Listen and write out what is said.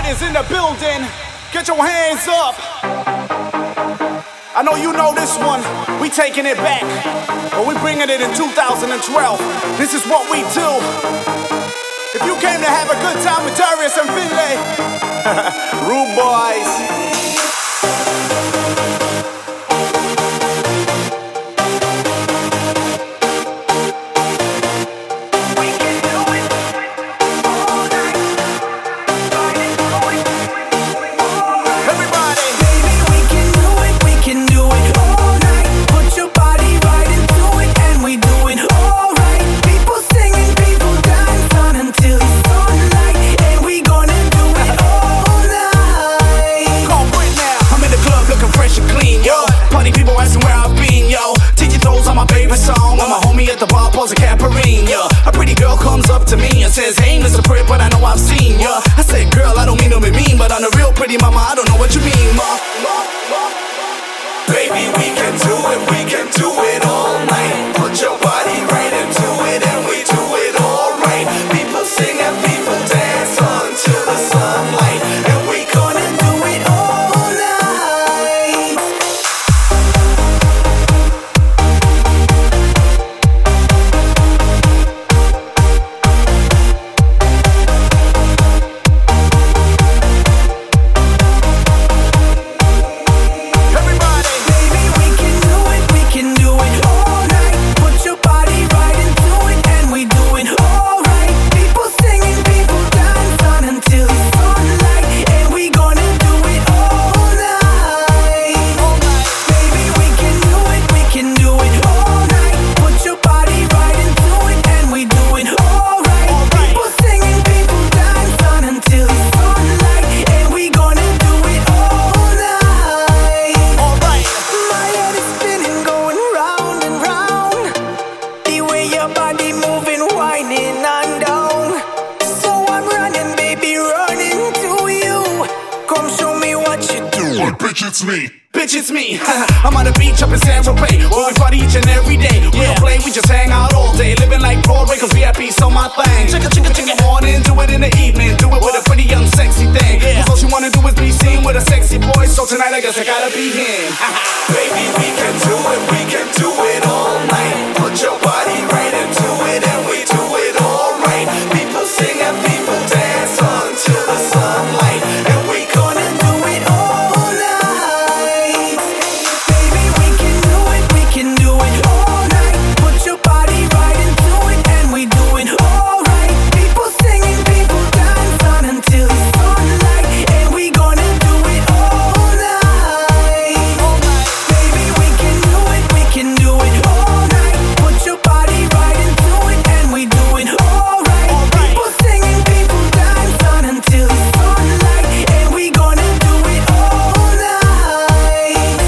is in the building. Get your hands up. I know you know this one. We taking it back, but we bringing it in 2012. This is what we do. If you came to have a good time with Darius and Finlay, Rude Boys. A pretty girl comes up to me and says, "Hey, Mr. Pritt, but I know I've seen ya." I said, "Girl, I don't mean to be mean, but on a real pretty mama, I don't know what you mean, ma." Baby, we can do it all night. Put your body right into it and we do it all right. People sing and people dance until the sunlight, and we gonna do it all night. Bitch, it's me. Bitch, it's me. I'm on the beach up in San Tropez, where we party each and every day. We don't play, we just hang out all day. Living like Broadway, cause VIP's on my thing. Chicka, chicka, chicka, morning, do it in the evening. Do it with a pretty young sexy thing. Cause all she wanna do is be seen with a sexy boy. So tonight I guess I gotta be him. Baby, we can do it all night. Put your body right into it and we do it all right. People sing and people dance until the sunlight, and we gonna do it all night. Baby, we can do it all night. Put your body right into it and we do it all right. People singing, people dance on until the sunlight, and we gonna do it all night. Baby, we can do it all night. Put your body right into it and we do it all right. People singing, people dance on until the sunlight, and we gonna do it all night.